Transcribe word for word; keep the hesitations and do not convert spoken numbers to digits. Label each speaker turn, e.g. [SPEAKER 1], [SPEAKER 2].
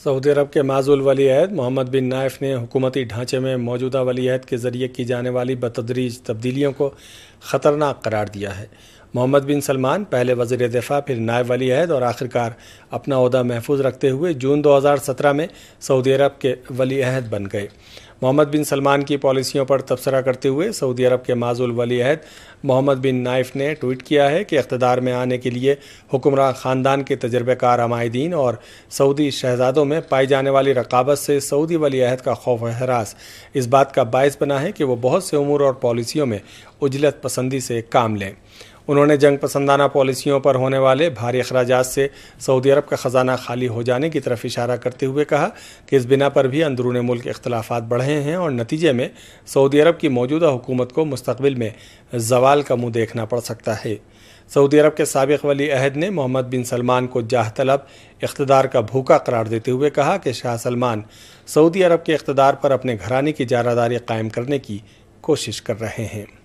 [SPEAKER 1] سعودی عرب کے معزول ولی عہد محمد بن نائف نے حکومتی ڈھانچے میں موجودہ ولی عہد کے ذریعے کی جانے والی بتدریج تبدیلیوں کو خطرناک قرار دیا ہے۔ محمد بن سلمان پہلے وزیر دفاع، پھر نائب ولی عہد اور آخرکار اپنا عہدہ محفوظ رکھتے ہوئے جون دو ہزار سترہ میں سعودی عرب کے ولی عہد بن گئے۔ محمد بن سلمان کی پالیسیوں پر تبصرہ کرتے ہوئے سعودی عرب کے معزول ولی عہد محمد بن نائف نے ٹویٹ کیا ہے کہ اقتدار میں آنے کے لیے حکمراں خاندان کے تجربہ کار عمائدین اور سعودی شہزادوں میں پائی جانے والی رقابت سے سعودی ولی عہد کا خوف و ہراس اس بات کا باعث بنا ہے کہ وہ بہت سے امور اور پالیسیوں میں عجلت پسندی سے کام لیں۔ انہوں نے جنگ پسندانہ پالیسیوں پر ہونے والے بھاری اخراجات سے سعودی عرب کا خزانہ خالی ہو جانے کی طرف اشارہ کرتے ہوئے کہا کہ اس بنا پر بھی اندرون ملک اختلافات بڑھے ہیں اور نتیجے میں سعودی عرب کی موجودہ حکومت کو مستقبل میں زوال کا منہ دیکھنا پڑ سکتا ہے۔ سعودی عرب کے سابق ولی عہد نے محمد بن سلمان کو جاہ طلب، اقتدار کا بھوکا قرار دیتے ہوئے کہا کہ شاہ سلمان سعودی عرب کے اقتدار پر اپنے گھرانے کی جارحداری قائم کرنے کی کوشش کر رہے ہیں۔